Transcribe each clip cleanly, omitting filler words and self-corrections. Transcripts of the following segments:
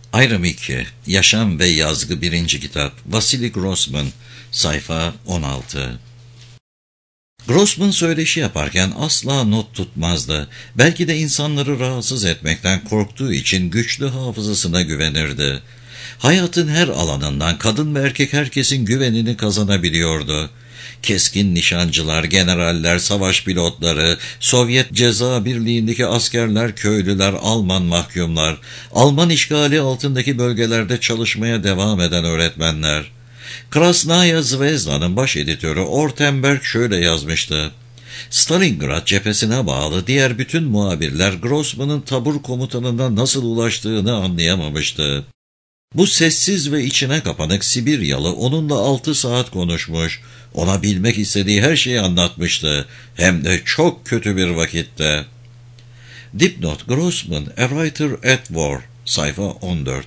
Ayrım 2. Yaşam ve Yazgı 1. Kitap. Vasily Grossman. Sayfa 16. Grossman söyleşi yaparken asla not tutmazdı. Belki de insanları rahatsız etmekten korktuğu için güçlü hafızasına güvenirdi. Hayatın her alanından kadın ve erkek herkesin güvenini kazanabiliyordu. Keskin nişancılar, generaller, savaş pilotları, Sovyet Ceza Birliği'ndeki askerler, köylüler, Alman mahkumlar, Alman işgali altındaki bölgelerde çalışmaya devam eden öğretmenler. Krasnaya Zvezda'nın baş editörü Ortenberg şöyle yazmıştı: Stalingrad cephesine bağlı diğer bütün muhabirler Grossman'ın tabur komutanına nasıl ulaştığını anlayamamıştı. Bu sessiz ve içine kapanık Sibiryalı onunla 6 saat konuşmuş, ona bilmek istediği her şeyi anlatmıştı, hem de çok kötü bir vakitte. Dipnot: Grossman, A Writer at War, sayfa 14.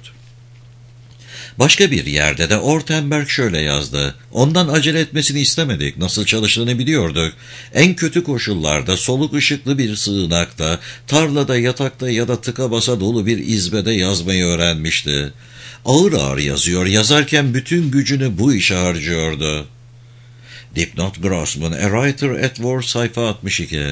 Başka bir yerde de Ortenberg şöyle yazdı: Ondan acele etmesini istemedik, nasıl çalıştığını biliyorduk. En kötü koşullarda, soluk ışıklı bir sığınakta, tarlada, yatakta ya da tıka basa dolu bir izbede yazmayı öğrenmişti. Ağır ağır yazıyor, yazarken bütün gücünü bu işe harcıyordu. Dipnot: Grossman, A Writer at War, sayfa 62.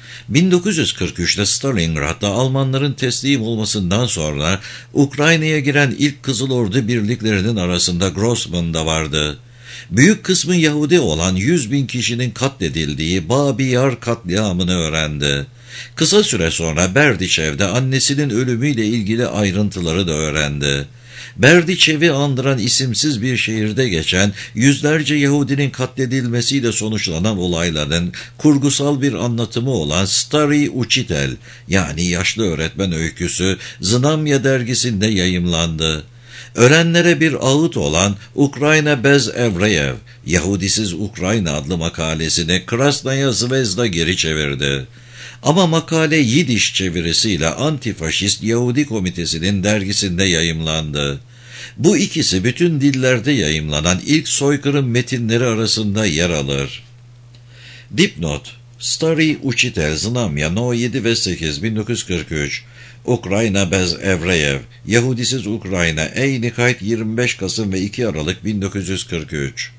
1943'te Stalingrad'da Almanların teslim olmasından sonra Ukrayna'ya giren ilk Kızıl Ordu birliklerinin arasında Grossman da vardı. Büyük kısmı Yahudi olan 100.000 kişinin katledildiği Babi Yar katliamını öğrendi. Kısa süre sonra Berdichev'de annesinin ölümüyle ilgili ayrıntıları da öğrendi. Berdichev'i andıran isimsiz bir şehirde geçen yüzlerce Yahudinin katledilmesiyle sonuçlanan olayların kurgusal bir anlatımı olan Stary Uchitel, yani Yaşlı Öğretmen öyküsü Znamya dergisinde yayımlandı. Ölenlere bir ağıt olan Ukrayna bez Evreyev, Yahudisiz Ukrayna adlı makalesini Krasnaya Zvezda geri çevirdi. Ama makale Yidiş çevirisiyle Antifaşist Yahudi Komitesi'nin dergisinde yayımlandı. Bu ikisi bütün dillerde yayımlanan ilk soykırım metinleri arasında yer alır. Dipnot: Stary Uchitel, Znamya, No 7 ve 8, 1943. Ukrayna bez Evreyev, Yahudisiz Ukrayna, Eynikayt, 25 Kasım ve 2 Aralık 1943.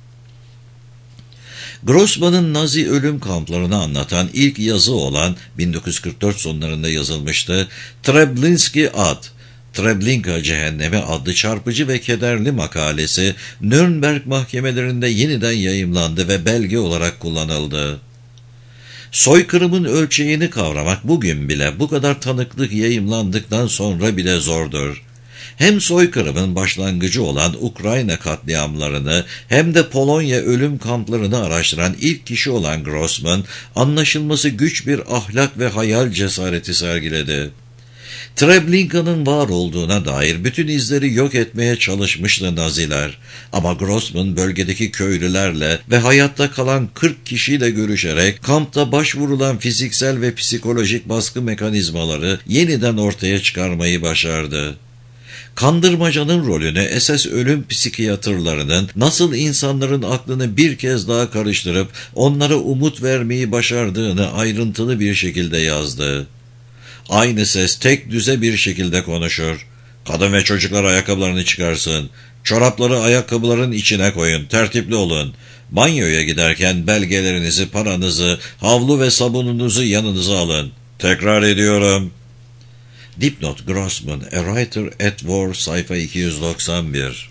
Grossman'ın Nazi ölüm kamplarını anlatan ilk yazı olan 1944 sonlarında yazılmıştı. Treblinski Ad, Treblinka Cehennemi adlı çarpıcı ve kederli makalesi Nürnberg mahkemelerinde yeniden yayımlandı ve belge olarak kullanıldı. Soykırımın ölçeğini kavramak bugün bile bu kadar tanıklık yayımlandıktan sonra bile zordur. Hem soykırımın başlangıcı olan Ukrayna katliamlarını hem de Polonya ölüm kamplarını araştıran ilk kişi olan Grossman, anlaşılması güç bir ahlak ve hayal cesareti sergiledi. Treblinka'nın var olduğuna dair bütün izleri yok etmeye çalışmıştı Naziler. Ama Grossman bölgedeki köylülerle ve hayatta kalan 40 kişiyle görüşerek kampta başvurulan fiziksel ve psikolojik baskı mekanizmaları yeniden ortaya çıkarmayı başardı. Kandırmacanın rolünü SS ölüm psikiyatrlarının nasıl insanların aklını bir kez daha karıştırıp onlara umut vermeyi başardığını ayrıntılı bir şekilde yazdı. Aynı ses tek düze bir şekilde konuşur. Kadın ve çocuklar ayakkabılarını çıkarsın. Çorapları ayakkabıların içine koyun. Tertipli olun. Banyoya giderken belgelerinizi, paranızı, havlu ve sabununuzu yanınıza alın. Tekrar ediyorum. Dipnot: Grossman, A Writer at War, sayfa 291.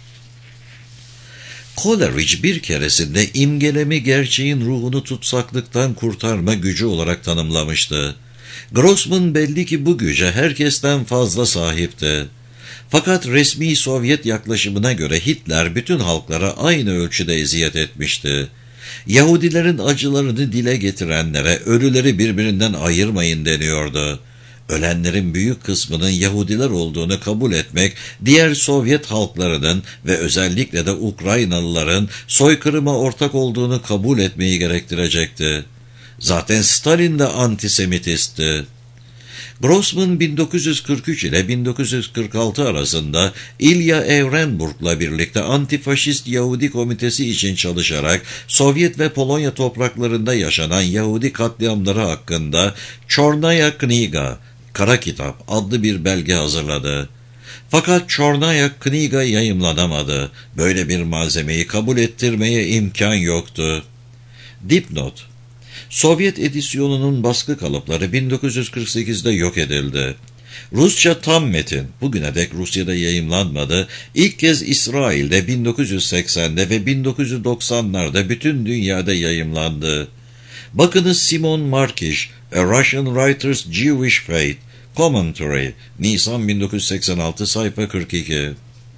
Coleridge bir keresinde imgelemi gerçeğin ruhunu tutsaklıktan kurtarma gücü olarak tanımlamıştı. Grossman belli ki bu güce herkesten fazla sahipti. Fakat resmi Sovyet yaklaşımına göre Hitler bütün halklara aynı ölçüde eziyet etmişti. Yahudilerin acılarını dile getirenlere ölüleri birbirinden ayırmayın deniyordu. Ölenlerin büyük kısmının Yahudiler olduğunu kabul etmek, diğer Sovyet halklarının ve özellikle de Ukraynalıların soykırıma ortak olduğunu kabul etmeyi gerektirecekti. Zaten Stalin de antisemitistti. Grossman 1943 ile 1946 arasında İlya Evrenburg'la birlikte Antifaşist Yahudi Komitesi için çalışarak Sovyet ve Polonya topraklarında yaşanan Yahudi katliamları hakkında Çornaya Kniga, Kara Kitap adlı bir belge hazırladı. Fakat Çornaya Kniga yayımlanamadı. Böyle bir malzemeyi kabul ettirmeye imkan yoktu. Dipnot: Sovyet edisyonunun baskı kalıpları 1948'de yok edildi. Rusça tam metin bugüne dek Rusya'da yayımlanmadı. İlk kez İsrail'de 1980'de ve 1990'larda bütün dünyada yayımlandı. Bakınız Simon Markish, A Russian Writer's Jewish Fate, Commentary, Nisan 1986, sayfa 42.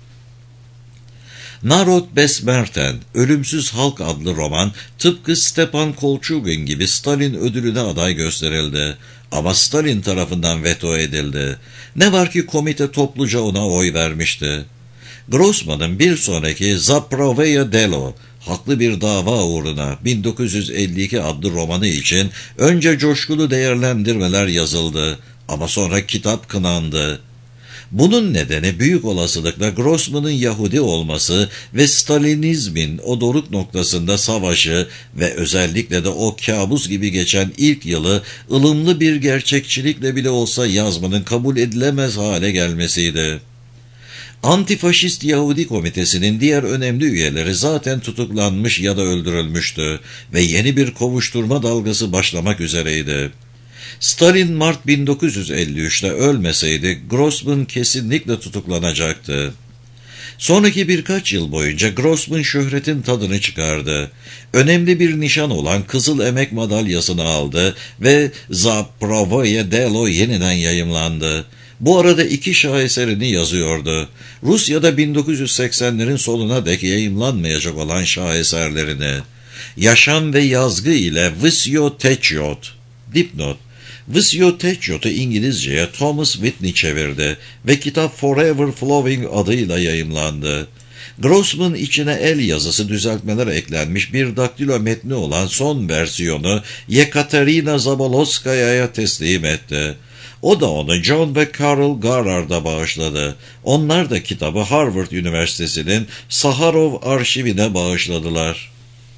Narod Besmerten, Ölümsüz Halk adlı roman, tıpkı Stepan Kolchugin gibi Stalin ödülüne aday gösterildi. Ama Stalin tarafından veto edildi. Ne var ki komite topluca ona oy vermişti. Grossman'ın bir sonraki Zapravaya Delo, Haklı Bir Dava Uğruna 1952 adlı romanı için önce coşkulu değerlendirmeler yazıldı ama sonra kitap kınandı. Bunun nedeni büyük olasılıkla Grossman'ın Yahudi olması ve Stalinizmin o doruk noktasında savaşı ve özellikle de o kabus gibi geçen ilk yılı ılımlı bir gerçekçilikle bile olsa yazmanın kabul edilemez hale gelmesiydi. Antifaşist Yahudi Komitesi'nin diğer önemli üyeleri zaten tutuklanmış ya da öldürülmüştü ve yeni bir kovuşturma dalgası başlamak üzereydi. Stalin Mart 1953'te ölmeseydi Grossman kesinlikle tutuklanacaktı. Sonraki birkaç yıl boyunca Grossman şöhretin tadını çıkardı. Önemli bir nişan olan Kızıl Emek Madalyasını aldı ve Zapravaya Delo yeniden yayımlandı. Bu arada iki şaheserini yazıyordu. Rusya'da 1980'lerin sonuna dek yayımlanmayacak olan şaheserlerini. Yaşam ve Yazgı ile Vysyotechyot. Dipnot: Vysyotechyot'u İngilizceye Thomas Whitney çevirdi ve kitap Forever Flowing adıyla yayımlandı. Grossman içine el yazısı düzeltmeler eklenmiş bir daktilo metni olan son versiyonu Yekaterina Zabolotskaya'ya teslim etti. O da onu John ve Carol Garrard'a bağışladı. Onlar da kitabı Harvard Üniversitesi'nin Saharov arşivine bağışladılar.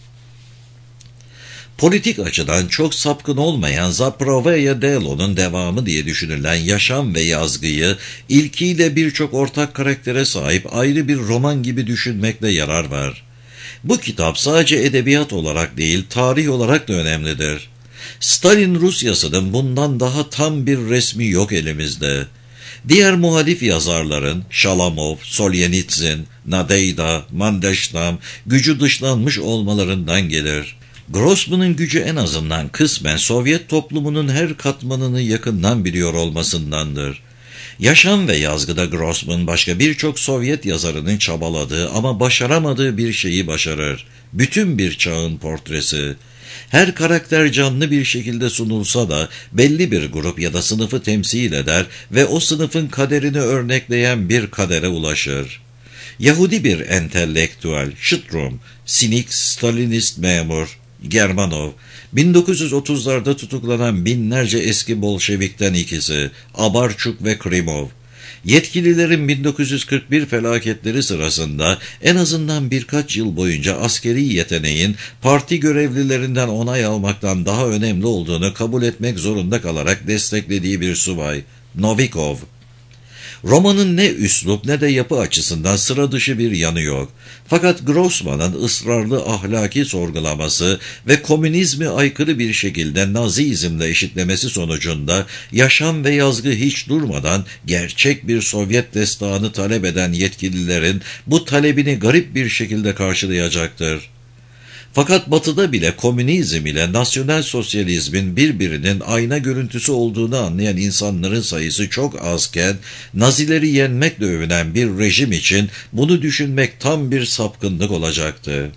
Politik açıdan çok sapkın olmayan Zapravaya Delo'nun devamı diye düşünülen Yaşam ve Yazgı'yı ilkiyle birçok ortak karaktere sahip ayrı bir roman gibi düşünmekte yarar var. Bu kitap sadece edebiyat olarak değil, tarih olarak da önemlidir. Stalin Rusyası'nın bundan daha tam bir resmi yok elimizde. Diğer muhalif yazarların Shalamov, Solyenitsin, Nadeyda, Mandelstam gücü dışlanmış olmalarından gelir. Grossman'ın gücü en azından kısmen Sovyet toplumunun her katmanını yakından biliyor olmasındandır. Yaşam ve Yazgıda Grossman başka birçok Sovyet yazarının çabaladığı ama başaramadığı bir şeyi başarır. Bütün bir çağın portresi. Her karakter canlı bir şekilde sunulsa da belli bir grup ya da sınıfı temsil eder ve o sınıfın kaderini örnekleyen bir kadere ulaşır. Yahudi bir entelektüel, Şıtrum, sinik Stalinist memur, Germanov, 1930'larda tutuklanan binlerce eski Bolşevik'ten ikisi, Abarçuk ve Krimov. Yetkililerin 1941 felaketleri sırasında en azından birkaç yıl boyunca askeri yeteneğin parti görevlilerinden onay almaktan daha önemli olduğunu kabul etmek zorunda kalarak desteklediği bir subay, Novikov. Romanın ne üslup ne de yapı açısından sıra dışı bir yanı yok. Fakat Grossman'ın ısrarlı ahlaki sorgulaması ve komünizme aykırı bir şekilde Nazizmle eşitlemesi sonucunda Yaşam ve Yazgı hiç durmadan gerçek bir Sovyet destanı talep eden yetkililerin bu talebini garip bir şekilde karşılayacaktır. Fakat Batı'da bile komünizm ile nasyonel sosyalizmin birbirinin ayna görüntüsü olduğunu anlayan insanların sayısı çok azken, Nazileri yenmekle övünen bir rejim için bunu düşünmek tam bir sapkınlık olacaktı.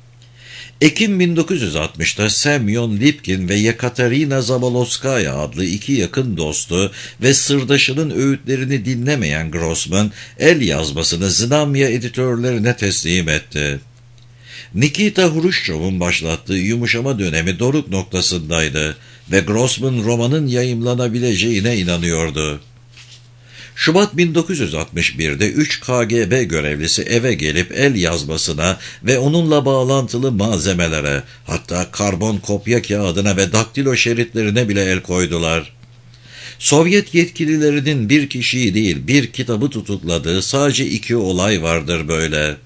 Ekim 1960'ta Semyon Lipkin ve Yekaterina Zabolotskaya adlı iki yakın dostu ve sırdaşının öğütlerini dinlemeyen Grossman, el yazmasını Znamya editörlerine teslim etti. Nikita Hruşçov'un başlattığı yumuşama dönemi doruk noktasındaydı ve Grossman romanın yayımlanabileceğine inanıyordu. Şubat 1961'de 3 KGB görevlisi eve gelip el yazmasına ve onunla bağlantılı malzemelere, hatta karbon kopya kağıdına ve daktilo şeritlerine bile el koydular. Sovyet yetkililerinin bir kişiyi değil bir kitabı tutukladığı sadece 2 olay vardır böyle.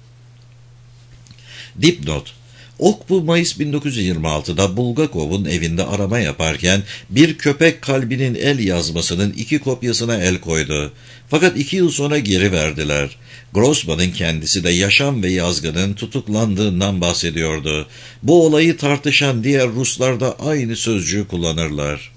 Dipnot: Okbu Mayıs 1926'da Bulgakov'un evinde arama yaparken bir köpek kalbinin el yazmasının 2 kopyasına el koydu. Fakat 2 yıl sonra geri verdiler. Grossman'ın kendisi de Yaşam ve Yazgı'nın tutuklandığından bahsediyordu. Bu olayı tartışan diğer Ruslar da aynı sözcüğü kullanırlar.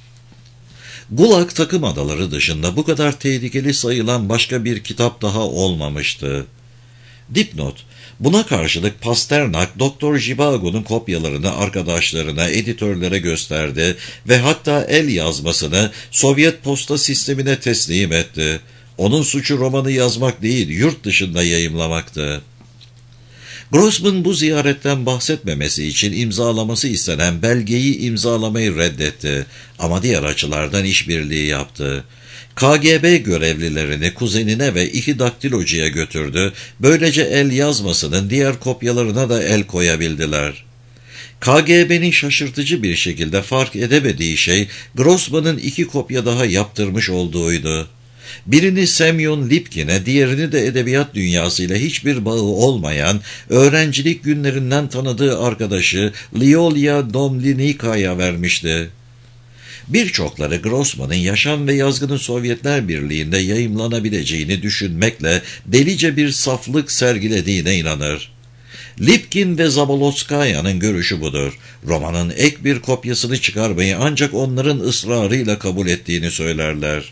Gulag takım adaları dışında bu kadar tehlikeli sayılan başka bir kitap daha olmamıştı. Dipnot: Buna karşılık Pasternak, Doktor Zhivago'nun kopyalarını arkadaşlarına, editörlere gösterdi ve hatta el yazmasını Sovyet posta sistemine teslim etti. Onun suçu romanı yazmak değil, yurt dışında yayımlamaktı. Grossman bu ziyaretten bahsetmemesi için imzalaması istenen belgeyi imzalamayı reddetti ama diğer açılardan işbirliği yaptı. KGB görevlilerini kuzenine ve 2 daktilocuya götürdü, böylece el yazmasının diğer kopyalarına da el koyabildiler. KGB'nin şaşırtıcı bir şekilde fark edemediği şey, Grossman'ın 2 kopya daha yaptırmış olduğuydu. Birini Semyon Lipkin'e, diğerini de edebiyat dünyasıyla hiçbir bağı olmayan, öğrencilik günlerinden tanıdığı arkadaşı Lyolia Domlinika'ya vermişti. Birçokları Grossman'ın Yaşam ve Yazgı'nın Sovyetler Birliği'nde yayımlanabileceğini düşünmekle delice bir saflık sergilediğine inanır. Lipkin ve Zabolotskaya'nın görüşü budur. Romanın ek bir kopyasını çıkarmayı ancak onların ısrarıyla kabul ettiğini söylerler.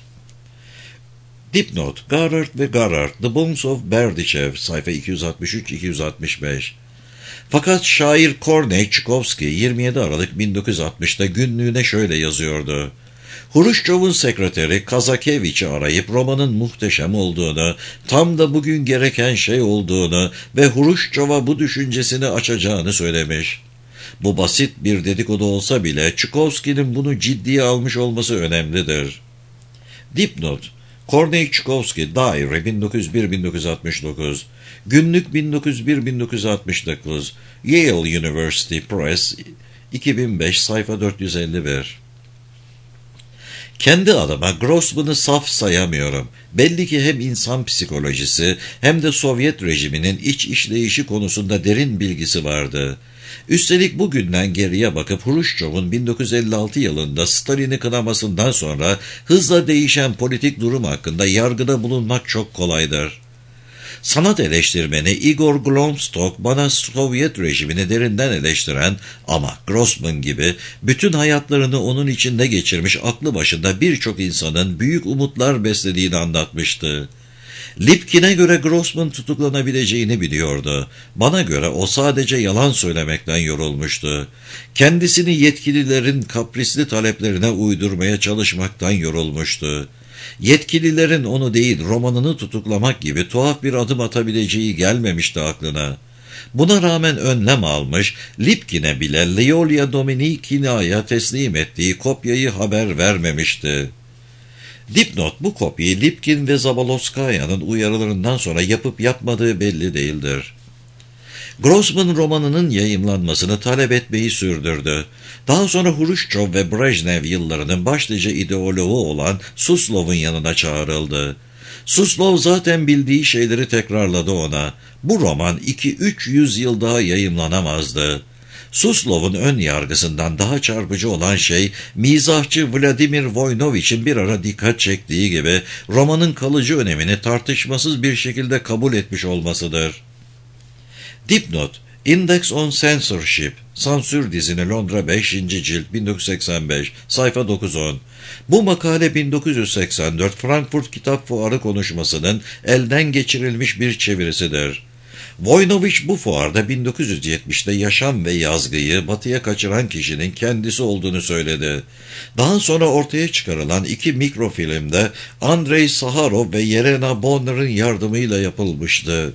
Dipnot: Garrard ve Garrard, The Bones of Berdichev, sayfa 263-265. Fakat şair Korney Çukovski 27 Aralık 1960'da günlüğüne şöyle yazıyordu: Hruşçov'un sekreteri Kazakeviç'i arayıp romanın muhteşem olduğunu, tam da bugün gereken şey olduğunu ve Hruşçov'a bu düşüncesini açacağını söylemiş. Bu basit bir dedikodu olsa bile Çukovski'nin bunu ciddiye almış olması önemlidir. Dipnot: Korney Çukovski, Daire 1901-1969, Günlük 1901-1969, Yale University Press, 2005, sayfa 451. Kendi adıma Grossman'ı saf sayamıyorum. Belli ki hem insan psikolojisi hem de Sovyet rejiminin iç işleyişi konusunda derin bilgisi vardı. Üstelik bugünden geriye bakıp Hruşçov'un 1956 yılında Stalin'i kınamasından sonra hızla değişen politik durum hakkında yargıda bulunmak çok kolaydır. Sanat eleştirmeni Igor Glomstok bana Sovyet rejimini derinden eleştiren ama Grossman gibi bütün hayatlarını onun içinde geçirmiş aklı başında birçok insanın büyük umutlar beslediğini anlatmıştı. Lipkin'e göre Grossman tutuklanabileceğini biliyordu. Bana göre o sadece yalan söylemekten yorulmuştu. Kendisini yetkililerin kaprisli taleplerine uydurmaya çalışmaktan yorulmuştu. Yetkililerin onu değil romanını tutuklamak gibi tuhaf bir adım atabileceği gelmemişti aklına. Buna rağmen önlem almış, Lipkin'e bile Lyolia Dominikina'ya teslim ettiği kopyayı haber vermemişti. Dipnot: Bu kopyayı Lipkin ve Zabolotskaya'nın uyarılarından sonra yapıp yapmadığı belli değildir. Grossman romanının yayımlanmasını talep etmeyi sürdürdü. Daha sonra Hruşçov ve Brejnev yıllarının başlıca ideoloğu olan Suslov'un yanına çağrıldı. Suslov zaten bildiği şeyleri tekrarladı ona. Bu roman 2-300 yıl daha yayımlanamazdı. Suslov'un ön yargısından daha çarpıcı olan şey, mizahçı Vladimir Voynovich'in bir ara dikkat çektiği gibi romanın kalıcı önemini tartışmasız bir şekilde kabul etmiş olmasıdır. Dipnot: Index on Censorship, Sansür dizini Londra 5. cilt 1985, sayfa 910. Bu makale 1984 Frankfurt Kitap Fuarı konuşmasının elden geçirilmiş bir çevirisidir. Voynovich bu fuarda 1970'te Yaşam ve Yazgı'yı batıya kaçıran kişinin kendisi olduğunu söyledi. Daha sonra ortaya çıkarılan 2 mikrofilmde Andrei Saharov ve Yelena Bonner'ın yardımıyla yapılmıştı.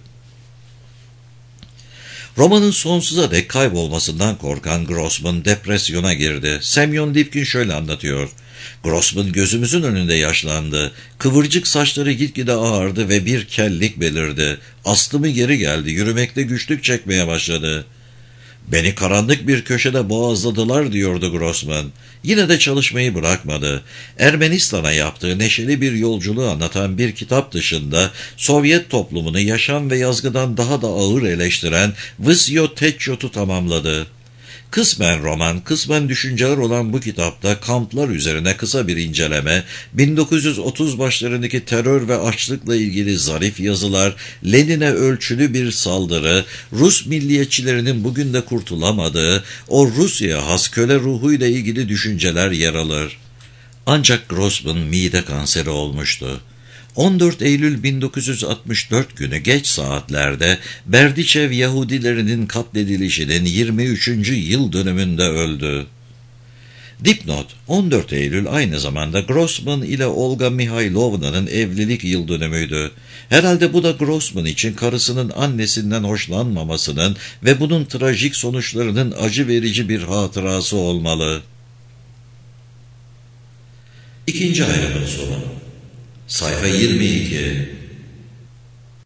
Romanın sonsuza dek kaybolmasından korkan Grossman depresyona girdi. Semyon Lipkin şöyle anlatıyor: Grossman gözümüzün önünde yaşlandı. Kıvırcık saçları gitgide ağardı ve bir kellik belirdi. Astımı geri geldi. Yürümekte güçlük çekmeye başladı. Beni karanlık bir köşede boğazladılar diyordu Grossman. Yine de çalışmayı bırakmadı. Ermenistan'a yaptığı neşeli bir yolculuğu anlatan bir kitap dışında Sovyet toplumunu yaşam ve yazgıdan daha da ağır eleştiren Vysyo Techot'u tamamladı. Kısmen roman, kısmen düşünceler olan bu kitapta kamplar üzerine kısa bir inceleme, 1930 başlarındaki terör ve açlıkla ilgili zarif yazılar, Lenin'e ölçülü bir saldırı, Rus milliyetçilerinin bugün de kurtulamadığı, o Rusya'ya has köle ruhuyla ilgili düşünceler yer alır. Ancak Grossman mide kanseri olmuştu. 14 Eylül 1964 günü geç saatlerde Berdiçev Yahudilerinin katledilişinin 23. yıl dönümünde öldü. Dipnot: 14 Eylül aynı zamanda Grossman ile Olga Mihailovna'nın evlilik yıl dönümüydü. Herhalde bu da Grossman için karısının annesinden hoşlanmamasının ve bunun trajik sonuçlarının acı verici bir hatırası olmalı. İkinci ayrımın sonu. Sayfa 22.